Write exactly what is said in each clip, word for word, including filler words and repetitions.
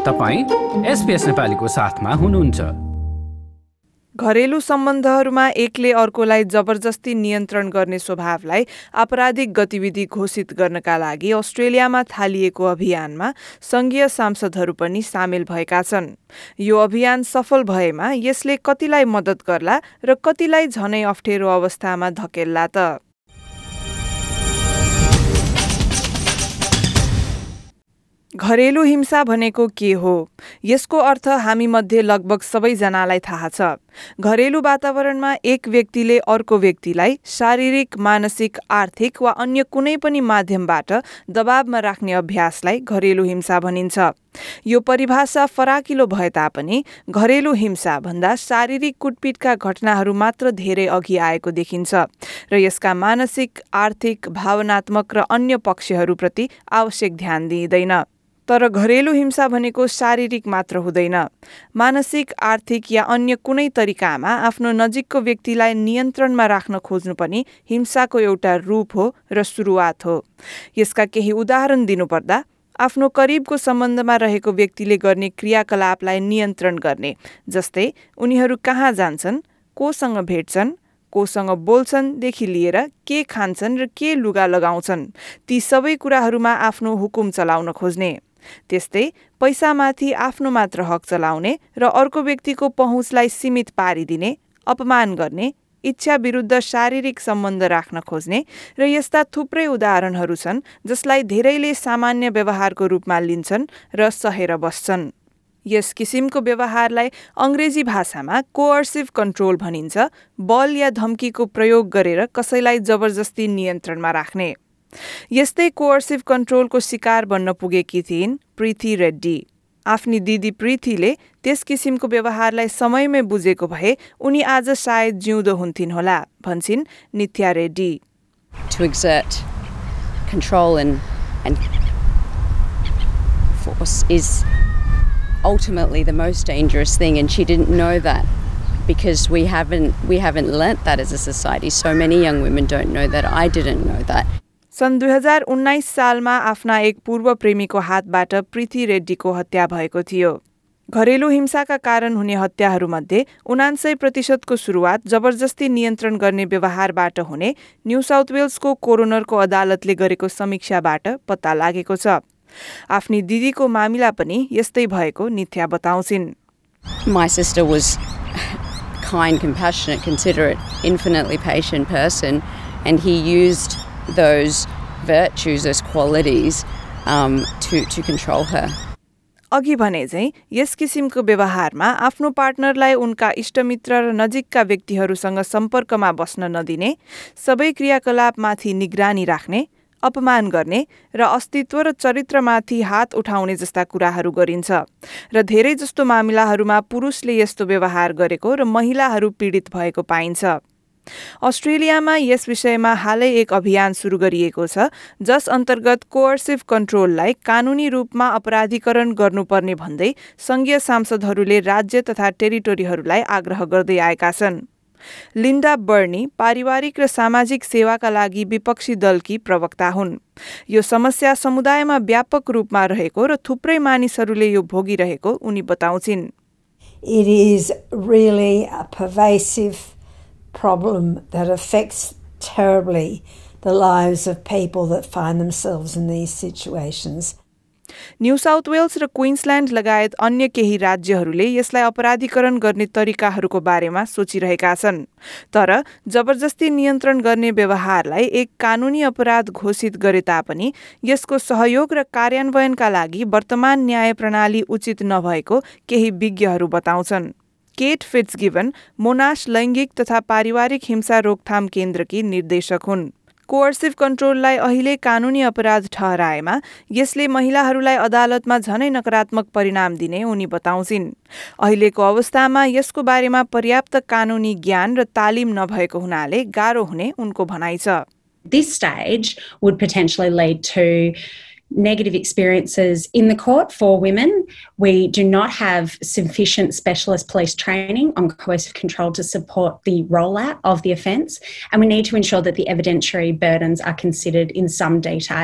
तपाईं एसपीएस नेपालीको साथमा हुनुहुन्छ। घरेलु सम्बन्धहरूमा एकले अर्कोलाई जबरजस्ती नियन्त्रण गर्ने स्वभावलाई आपराधिक गतिविधि घोषित गर्नका लागि अस्ट्रेलियामा थालिएको अभियानमा संघीय सांसदहरू पनि सामेल भएका छन्। यो अभियान सफल भएमा यसले कतिलाई मद्दत गर्ला र कतिलाई झनै अप्ठ्यारो अवस्थामा धकेल्ला त। घरेलु हिंसा भनेको के हो? यसको अर्थ हामी मध्ये लगभग सबैजनालाई थाहा छ। घरेलु वातावरणमा एक व्यक्तिले अर्को व्यक्तिलाई शारीरिक, मानसिक, आर्थिक वा अन्य कुनै पनि माध्यमबाट दबावमा राख्ने अभ्यासलाई घरेलु हिंसा भनिन्छ। यो परिभाषा फराकिलो भए तापनि घरेलु हिंसा भन्दा शारीरिक कुटपिटका घटनाहरू मात्र धेरै अघि आएको देखिन्छ र यसका मानसिक, आर्थिक, भावनात्मक र अन्य पक्षहरूप्रति आवश्यक ध्यान दिइँदैन। तर घरेलु हिंसा भनेको शारीरिक मात्र हुँदैन। मानसिक, आर्थिक या अन्य कुनै तरिकामा आफ्नो नजिकको व्यक्तिलाई नियन्त्रणमा राख्न खोज्नु पनि हिंसाको एउटा रूप हो र सुरुवात हो। यसका केही उदाहरण दिनुपर्दा आफ्नो करिबको सम्बन्धमा रहेको व्यक्तिले गर्ने क्रियाकलापलाई नियन्त्रण गर्ने, जस्तै उनीहरू कहाँ जान्छन्, कोसँग भेट्छन्, कोसँग बोल्छन् देखि लिएर के खान्छन् र के लुगा लगाउँछन्, ती सबै कुराहरूमा आफ्नो हुकुम चलाउन खोज्ने। त्यस्तै पैसामाथि आफ्नो मात्र हक चलाउने र अर्को व्यक्तिको पहुँचलाई सीमित पारिदिने, अपमान गर्ने, इच्छा विरुद्ध शारीरिक सम्बन्ध राख्न खोज्ने र यस्ता थुप्रै उदाहरणहरू छन् जसलाई धेरैले सामान्य व्यवहारको रूपमा लिन्छन् र सहेर बस्छन्। यस किसिमको व्यवहारलाई अंग्रेजी भाषामा कोअर्सिभ कन्ट्रोल भनिन्छ, बल या धम्कीको प्रयोग गरेर कसैलाई जबरजस्ती नियन्त्रणमा राख्ने। यस्तै कोअर्सिभ कन्ट्रोलको शिकार बन्न पुगेकी थिइन् प्रीति रेड्डी। आफ्नी दिदी प्रीतिले त्यस किसिमको व्यवहारलाई समयमै बुझेको भए उनी आज सायद जिउँदो हुन्थिन् होला, भन्छिन् नित्या Reddy. To exert control and and force is ultimately the most dangerous thing, and she didn't know that because we haven't we haven't learnt that as a society. So many young women don't know that. I didn't know that. सन् दुई हजार उन्नाइस सालमा आफ्ना एक पूर्व प्रेमीको हातबाट प्रीति रेड्डीको हत्या भएको थियो। घरेलु हिंसाका कारण हुने हत्याहरूमध्ये उनान्सय प्रतिशतको सुरुवात जबरजस्ती नियन्त्रण गर्ने व्यवहारबाट हुने न्यू साउथ वेल्सको कोरोनरको अदालतले गरेको समीक्षाबाट पत्ता लागेको छ। आफ्नी दिदीको मामिला पनि यस्तै भएको नित्या बताउँछिन्। My sister was kind, compassionate, considerate, infinitely patient person, and he used those virtues, those qualities um, to, to control her. अघि भने चाहिँ यस किसिमको व्यवहारमा आफ्नो पार्टनरलाई उनका इष्टमित्र र नजिकका व्यक्तिहरूसँग सम्पर्कमा बस्न नदिने, सबै क्रियाकलापमाथि निगरानी राख्ने, अपमान गर्ने र अस्तित्व र चरित्रमाथि हात उठाउने जस्ता कुराहरू गरिन्छ र धेरै जस्तो मामिलाहरूमा पुरुषले यस्तो व्यवहार गरेको र महिलाहरू पीडित भएको पाइन्छ। अस्ट्रेलियामा यस विषयमा हालै एक अभियान सुरु गरिएको छ जस अन्तर्गत कोअर्सिभ कन्ट्रोललाई कानूनी रूपमा अपराधीकरण गर्नुपर्ने भन्दै संघीय सांसदहरूले राज्य तथा टेरिटोरीहरूलाई आग्रह गर्दै आएका छन्। लिन्डा बर्नी पारिवारिक र सामाजिक सेवाका लागि विपक्षी दलकी प्रवक्ता हुन्। यो समस्या समुदायमा व्यापक रूपमा रहेको र थुप्रै मानिसहरूले यो भोगिरहेको उनी बताउँछिन्। It is really a pervasive problem that affects terribly the lives of people that find themselves in these situations. New South Wales र क्वीन्सल्यान्ड लगायत अन्य केही राज्यहरूले यसलाई अपराधीकरण गर्ने तरिकाहरूको बारेमा सोचिरहेका छन्। तर जबरजस्ती नियन्त्रण गर्ने व्यवहारलाई एक कानूनी अपराध घोषित गरे तापनि यसको सहयोग र कार्यान्वयनका लागि वर्तमान न्याय प्रणाली उचित नभएको केही विज्ञहरू बताउँछन्। केट फिट्जगिवन मोनाश लैङ्गिक तथा पारिवारिक हिंसा रोकथाम केन्द्रकी निर्देशक हुन्। कोअर्सिभ कन्ट्रोललाई अहिले कानूनी अपराध ठहराएमा यसले महिलाहरूलाई अदालतमा झनै नकारात्मक परिणाम दिने उनी बताउँछिन्। अहिलेको अवस्थामा यसको बारेमा पर्याप्त कानूनी ज्ञान र तालिम नभएको हुनाले गाह्रो हुने उनको भनाइ छ। This stage would potentially lead to negative experiences in the court for women. We do not have sufficient specialist police training on coercive control to support the rollout of the offence, and we need to ensure that the evidentiary burdens are considered in some detail.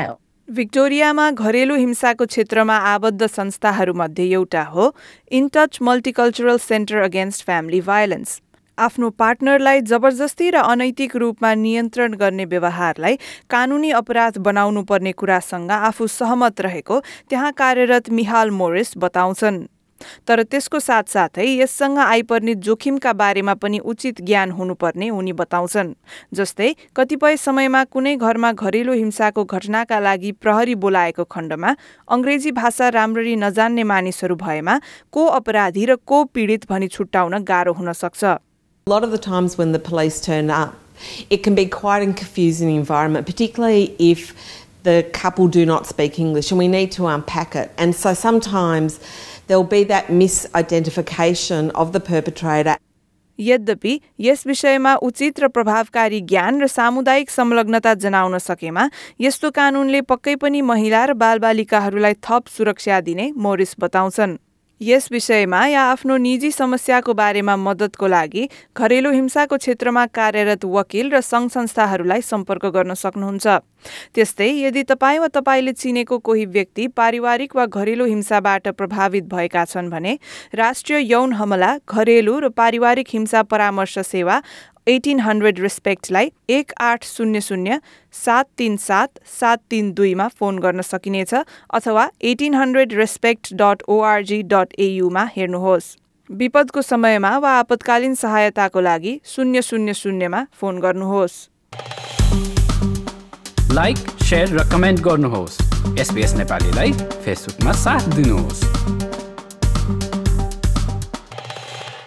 भिक्टोरियामा घरेलु हिंसाको क्षेत्रमा आबद्ध संस्थाहरूमध्ये एउटा हो in touch multicultural centre against family violence. आफ्नो पार्टनरलाई जबरजस्ती र अनैतिक रूपमा नियन्त्रण गर्ने व्यवहारलाई कानुनी अपराध बनाउनु पर्ने कुरासँग आफू सहमत रहेको त्यहाँ कार्यरत मिहाल मोरिस बताउँछन्। तर त्यसको साथसाथै यससँग आइपर्ने जोखिमका बारेमा पनि उचित ज्ञान हुनुपर्ने उनी बताउँछन्। जस्तै कतिपय समयमा कुनै घरमा घरेलु हिंसाको घटनाका लागि प्रहरी बोलाएको खण्डमा अंग्रेजी भाषा राम्ररी नजान्ने मानिसहरू भएमा को अपराधी र को पीडित भनी छुट्याउन गाह्रो हुन सक्छ। A lot of the times when the police turn up, it can be quite a confusing environment, particularly if the couple do not speak English, and we need to unpack it. And so sometimes there'll be that misidentification of the perpetrator. यद्यपि यस विषयमा उचित र प्रभावकारी ज्ञान र सामुदायिक संलग्नता जनाउन सकेमा यस्तो कानूनले पक्कै पनि महिला र बालबालिकाहरूलाई थप सुरक्षा दिने मोरिस बताउँछन्। यस विषयमा या आफ्नो निजी समस्याको बारेमा मद्दतको लागि घरेलु हिंसाको क्षेत्रमा कार्यरत वकिल र संघ संस्थाहरूलाई सम्पर्क गर्न सक्नुहुन्छ। त्यस्तै यदि तपाईँ वा तपाईँले चिनेको कोही व्यक्ति पारिवारिक वा घरेलु हिंसाबाट प्रभावित भएका छन् भने राष्ट्रिय यौन हमला, घरेलु र पारिवारिक हिंसा परामर्श सेवा अठार सय रेस्पेक्टलाई एक आठ शून्य शून्य सात तीन सात सात तीन दुई मा फोन गर्न सकिनेछ अथवा अठार सय respect dot O R G dot A U मा हेर्नुहोस्। विपदको समयमा वा आपतकालीन सहायताको लागि शून्य शून्य शून्य मा फोन गर्नुहोस्। लाइक, शेयर र कमेन्ट गर्नुहोस्। एसबीएस नेपालीलाई फेसबुकमा साथ दिनुहोस्।